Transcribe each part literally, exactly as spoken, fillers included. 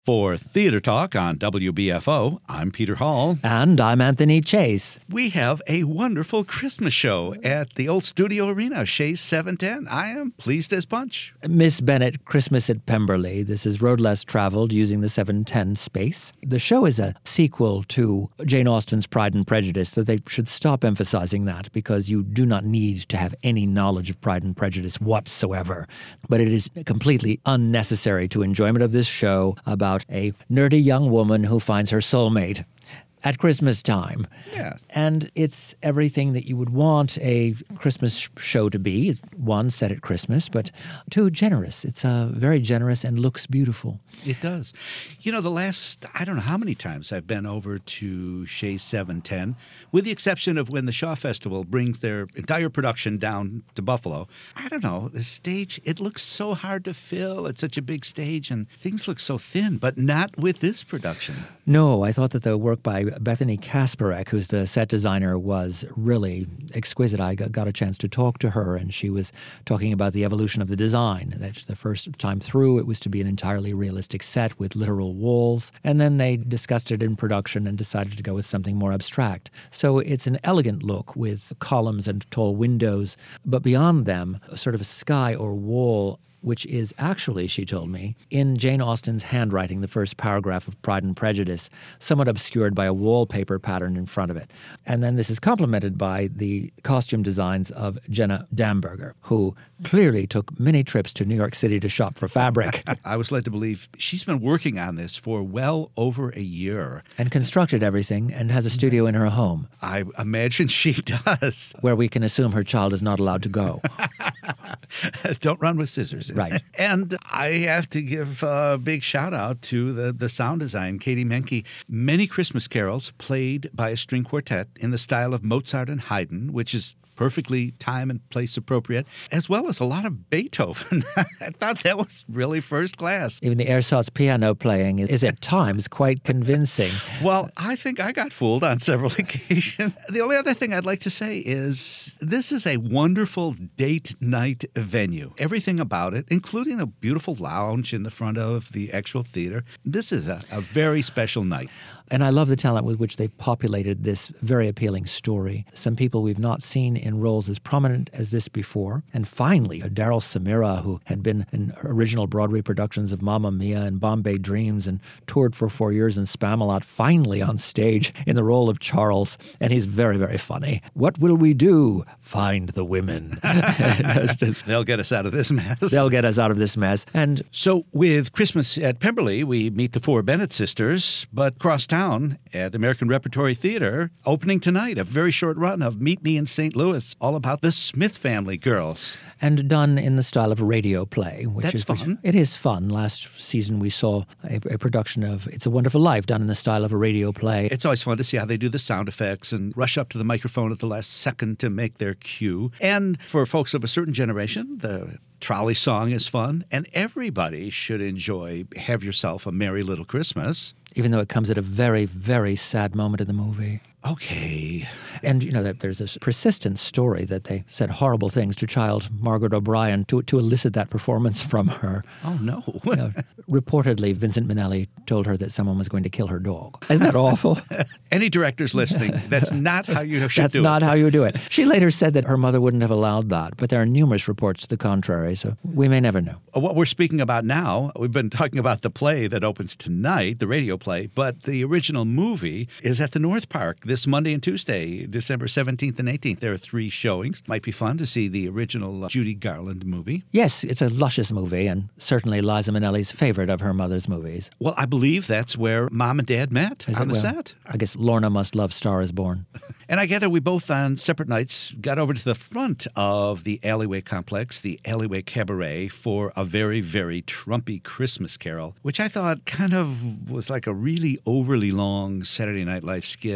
For Theater Talk on W B F O, I'm Peter Hall. And I'm Anthony Chase. We have a wonderful Christmas show at the old Studio Arena, Shays seven ten. I am pleased as punch. Miss Bennett, Christmas at Pemberley. This is Road Less Traveled using the seven ten space. The show is a sequel to Jane Austen's Pride and Prejudice, though they should stop emphasizing that because you do not need to have any knowledge of Pride and Prejudice whatsoever. But it is completely unnecessary to enjoyment of this show about a nerdy young woman who finds her soulmate at Christmas time. Yes. And it's everything that you would want a Christmas show to be. It's, one, set at Christmas, but two, generous. It's uh, very generous and looks beautiful. It does. You know, the last, I don't know how many times I've been over to Shays seven ten, with the exception of when the Shaw Festival brings their entire production down to Buffalo. I don't know, the stage, it looks so hard to fill. It's such a big stage, and things look so thin, but not with this production. No, I thought that the work by Bethany Kasparek, who's the set designer, was really exquisite. I got a chance to talk to her, and she was talking about the evolution of the design. That the first time through, it was to be an entirely realistic set with literal walls, and then they discussed it in production and decided to go with something more abstract. So it's an elegant look with columns and tall windows, but beyond them, a sort of a sky or wall, which is actually, she told me, in Jane Austen's handwriting, the first paragraph of Pride and Prejudice, somewhat obscured by a wallpaper pattern in front of it. And then this is complemented by the costume designs of Jenna Damberger, who clearly took many trips to New York City to shop for fabric. I was led to believe she's been working on this for well over a year. And constructed everything and has a studio in her home. I imagine she does. Where we can assume her child is not allowed to go. Don't run with scissors. Right. And I have to give a big shout out to the, the sound design, Katie Menke. Many Christmas carols played by a string quartet in the style of Mozart and Haydn, which is perfectly time and place appropriate, as well as a lot of Beethoven. I thought that was really first class. Even the ersatz piano playing is at times quite convincing. Well, I think I got fooled on several occasions. The only other thing I'd like to say is this is a wonderful date night venue. Everything about it, including a beautiful lounge in the front of the actual theater. This is a, a very special night. And I love the talent with which they've populated this very appealing story. Some people we've not seen in roles as prominent as this before. And finally, Daryl Samira, who had been in original Broadway productions of Mamma Mia and Bombay Dreams and toured for four years in Spamalot, finally on stage in the role of Charles. And he's very, very funny. What will we do? Find the women. They'll get us out of this mess. They'll get us out of this mess. And so with Christmas at Pemberley, we meet the four Bennett sisters, but cross town at American Repertory Theater, opening tonight, a very short run of Meet Me in Saint Louis, all about the Smith family girls. And done in the style of a radio play. Which That's is, fun. Which, it is fun. Last season we saw a, a production of It's a Wonderful Life done in the style of a radio play. It's always fun to see how they do the sound effects and rush up to the microphone at the last second to make their cue. And for folks of a certain generation, the trolley song is fun, and everybody should enjoy Have Yourself a Merry Little Christmas. Even though it comes at a very, very sad moment in the movie. Okay. And, you know, that there's this persistent story that they said horrible things to child Margaret O'Brien to to elicit that performance from her. Oh, no. You know, reportedly, Vincent Minnelli told her that someone was going to kill her dog. Isn't that awful? Any directors listening, that's not how you should that's do it. That's not how you do it. She later said that her mother wouldn't have allowed that, but there are numerous reports to the contrary, so we may never know. What we're speaking about now, we've been talking about the play that opens tonight, the radio play, but the original movie is at the North Park this Monday and Tuesday, December seventeenth and eighteenth. There are three showings. Might be fun to see the original Judy Garland movie. Yes, it's a luscious movie, and certainly Liza Minnelli's favorite of her mother's movies. Well, I believe that's where Mom and Dad met, Is on it? the Well, set. I guess Lorna must love Star is Born. And I gather we both on separate nights got over to the front of the Alleyway complex, the Alleyway Cabaret, for a very, very Trumpy Christmas carol, which I thought kind of was like a really overly long Saturday Night Live skit, and one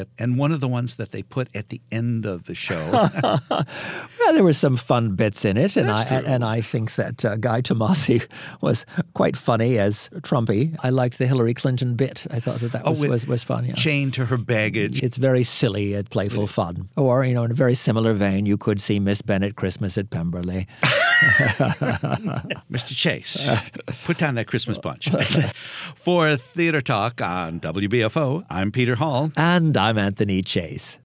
one of the ones that they put at the end of the show. Well, there were some fun bits in it, and That's I true. and I think that uh, Guy Tomasi was quite funny as Trumpy. I liked the Hillary Clinton bit. I thought that that Oh, was, with was, was fun. Yeah. Chained to her baggage. It's very silly and playful fun. Or, you know, in a very similar vein, you could see Miss Bennett Christmas at Pemberley. Mister Chase, put down that Christmas punch. For Theater Talk on W B F O, I'm Peter Hall. And I'm Anthony Chase.